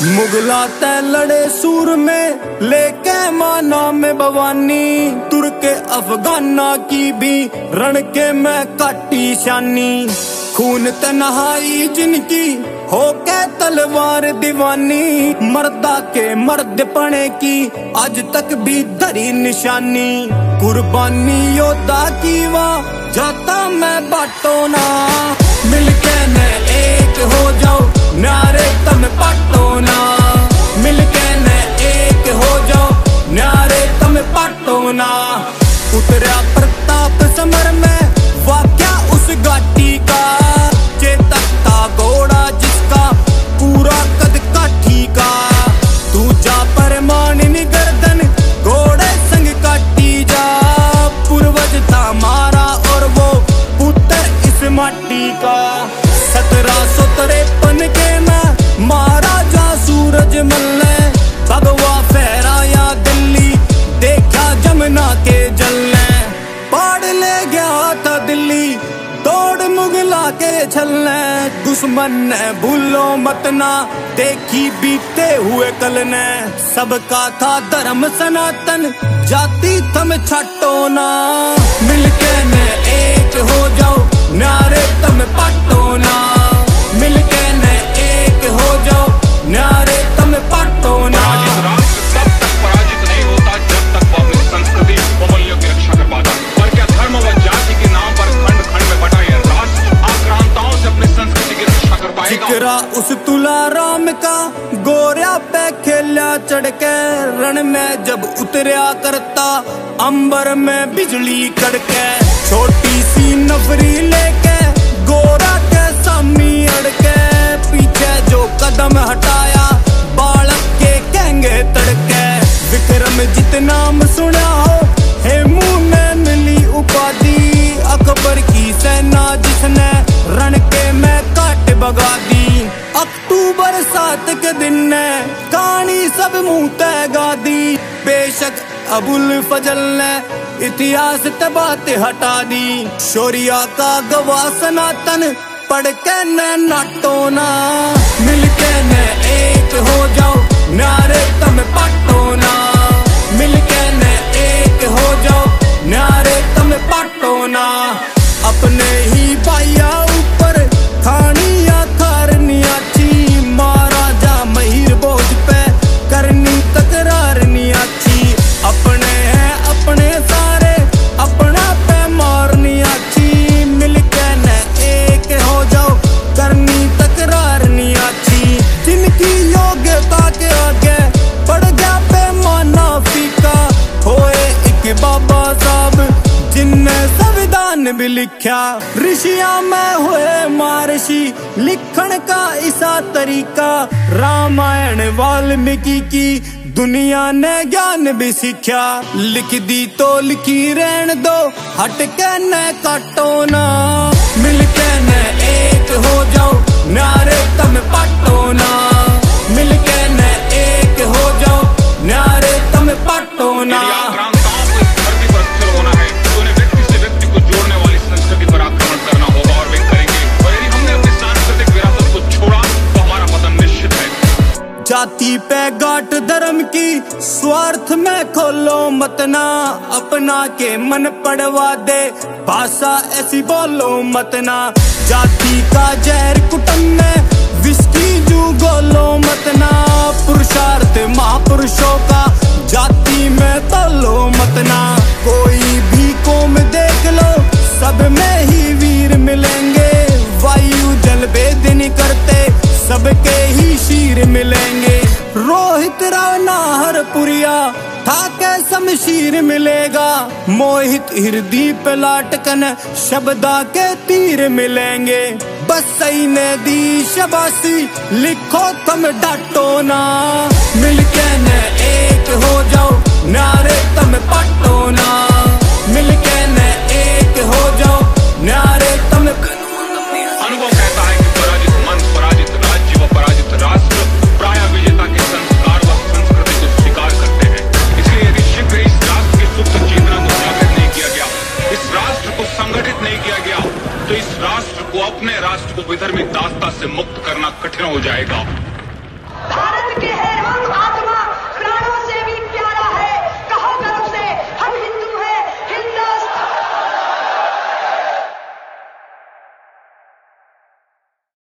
मुगला ते लड़े सूर में लेके माना में भवानी, तुर के अफगाना की भी रण के में काटी शानी। खून तन्हाई जिनकी हो के तलवार दीवानी, मर्दा के मर्द पने की आज तक भी धरी निशानी। कुर्बानी योद्धा की वहाँ जाता मैं बाटो ना, मिलके न एक हो जाओ न्यारे तम पाटो ना, मिलके न एक हो जाओ न्यारे तम पाटो ना। उतरा प्रताप समर में वाक्या उस घाटी का, चेतकता घोड़ा जिसका पूरा कद काठी का। दूजा परमाणु गर्दन घोड़े संग काटी जा, पूर्वज था मारा और वो पुत्र इस माटी का। 1753 के में महाराजा सूरज मल ने भगवा फहराया दिल्ली, देखा जमुना के जल ने। पाड़ ले गया था दिल्ली तोड़ मुगला के छलने, दुश्मन ने भूलो मत ना देखी बीते हुए कल ने। सबका था धर्म सनातन जाति थम छाटो ना, मिलके न एक हो जाओ न्यारे तम पाटो ना, मिलके न एक हो जाओ न्यारे तम पाटो ना। तब तक पराजित नहीं होता जब तक वो अपनी संस्कृति व मूल्यों की रक्षा कर पाता। पर क्या धर्म व जाति के नाम पर खंड खंड में बटा यह राष्ट्र आक्रांताओं से अपनी संस्कृति की रक्षा कर पाएगा? जिक्रा उस तुलाराम का गोरिया पे खेला चढ़ के, रण में जब उतरा करता अंबर में बिजली कड़के। छोटी सी नफरी लेके गोरा के सामी अड़के, पीछे जो कदम हटाया बालक के कहेंगे तड़के। विक्रम जितना नाम सुना हो हेमू ने मिली उपाधि, अकबर की सेना जिसने रण के में काट भगा दी। अक्टूबर 7 के दिन ने कहानी सब मुंह तय गा दी, बेशक अबुल फजल ने इतिहास तबात हटा दी। शौर्या का गवाह सनातन पढ़ के न नाटो ना, मिलके न एक हो जाओ न्यारे तम पाटो ना, मिलके न एक हो जाओ न्यारे तम पाटो ना। अपने ही भाइया ऊपर खानिया खारनिया ची, महाराजा महिर बोझ पे करनी तकरार निया ची। अपने हैं अपने सारे अपना पे मारनी अच्छी, मिलके न एक हो जाओ करनी तकरार नहीं अच्छी। जिनकी योग्यता के आगे बढ़ गया पैमाना फीका, होए एक बाबा साहब जिनने संविधान भी लिखा। ऋषिया में हुए महर्षि लिखण का ऐसा तरीका, रामायण वाल्मीकि की दुनिया ने ज्ञान भी सीखा। लिख दी तो लिखी रहन दो हट के न काटो ना, मिलके न एक हो जाओ न्यारे तम पाटो ना, मिलके न एक हो जाओ न्यारे तम पाटो ना। जाति पे गाट धर्म की स्वार्थ में खोलो मत ना, अपना के मन पड़वा दे भाषा ऐसी बोलो मत ना। जाति का जहर कुटुंब में विस्की जू गोलो मत ना, पुरुषार्थ महापुरुषों का जाति में तोलो मत ना। कोई भी कौम देख लो सब में ही वीर मिलेंगे, वायु जल भेद नहीं करते सबके ही शीर मिलेंगे। रोहित राव नाहरपुरिया था के शमशीर मिलेगा, मोहित हृदय पे लाटकन शब्दा के तीर मिलेंगे। बस सही ने दी शबासी लिखो तुम डाटो ना, मिलके न एक हो जाओ न्यारे तम पाटो ना, मिलके न एक हो जाओ न्यारे तम। अनुभव कहता है कि पराजित मन, पराजित राज्य व पराजित राष्ट्र प्रायः विजेता के संस्कार व संस्कृति को स्वीकार करते हैं। इसलिए यदि शीघ्र इस राष्ट्र की सुप्त चेतना को जागृत नहीं किया गया, इस राष्ट्र को संगठित नहीं किया गया, तो इस राष्ट्र को अपने राष्ट्र को विधर्मी दासता से मुक्त करना कठिन हो जाएगा।